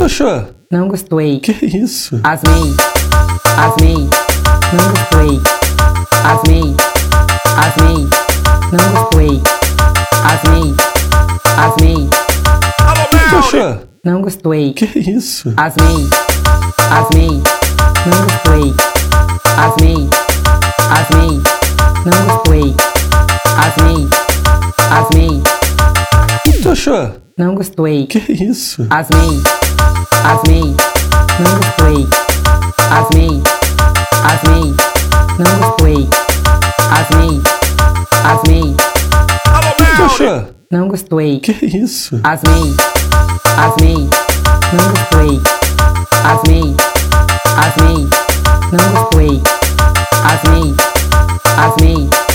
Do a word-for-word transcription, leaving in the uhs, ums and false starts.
tu achou? Não gostei. Que isso? Asmei. Asmei. Não gostei. Asmei. Asmei. Não gostei. Asmei. Asmei. Tu achou? Não gostei. Que isso? Asmei. Asmei. Não gostei. Asmei. Asmei. Não gostei. Asmei. Asmei. Tu achou? Não gostei. Que isso? Asmei. Asmei. Não gostei. Asmei. Asmei. Não gostei. Asmei. Asmei. Tu achou? Não gostei. Que isso? Asmei. Asmei. Não gostei. Asmei. Asmei. Não gostei. Asmei. Asmei.